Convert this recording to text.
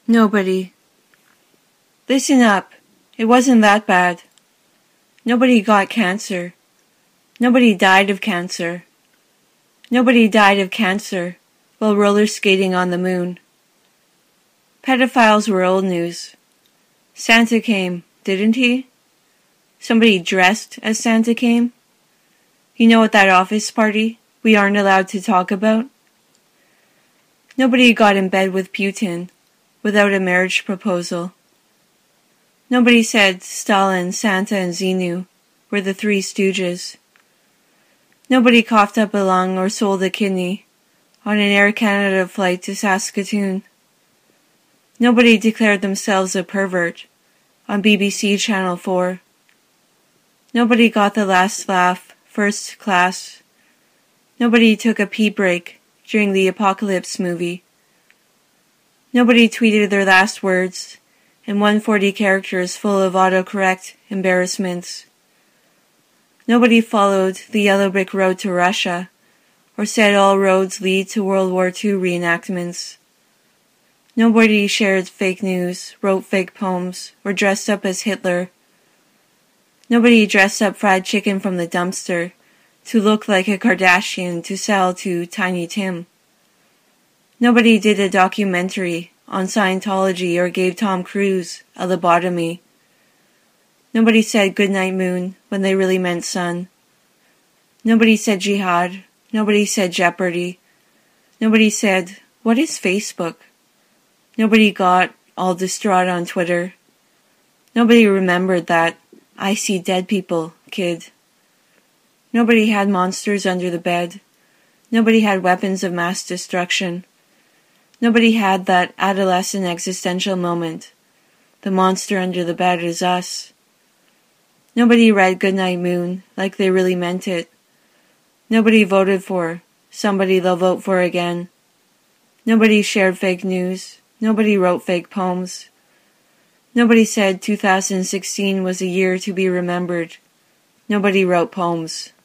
Nobody. Listen up. It wasn't that bad. Nobody got cancer. Nobody died of cancer. Nobody died of cancer while roller skating on the moon. Pedophiles were old news. Santa came, didn't he? Somebody dressed as Santa came? You know, at that office party we aren't allowed to talk about? Nobody got in bed with Putin without a marriage proposal. Nobody said Stalin, Santa, and Xenu were the Three Stooges. Nobody coughed up a lung or sold a kidney on an Air Canada flight to Saskatoon. Nobody declared themselves a pervert on BBC Channel 4. Nobody got the last laugh, first class. Nobody took a pee break during the Apocalypse movie. Nobody tweeted their last words in 140 characters full of autocorrect embarrassments. Nobody followed the yellow brick road to Russia or said all roads lead to World War II reenactments. Nobody shared fake news, wrote fake poems, or dressed up as Hitler. Nobody dressed up fried chicken from the dumpster to look like a Kardashian to sell to Tiny Tim. Nobody did a documentary on Scientology or gave Tom Cruise a lobotomy. Nobody said goodnight moon when they really meant sun. Nobody said jihad. Nobody said Jeopardy. Nobody said, what is Facebook? Nobody got all distraught on Twitter. Nobody remembered that I see dead people, kid. Nobody had monsters under the bed. Nobody had weapons of mass destruction. Nobody had that adolescent existential moment. The monster under the bed is us. Nobody read Goodnight Moon like they really meant it. Nobody voted for somebody they'll vote for again. Nobody shared fake news. Nobody wrote fake poems. Nobody said 2016 was a year to be remembered. Nobody wrote poems.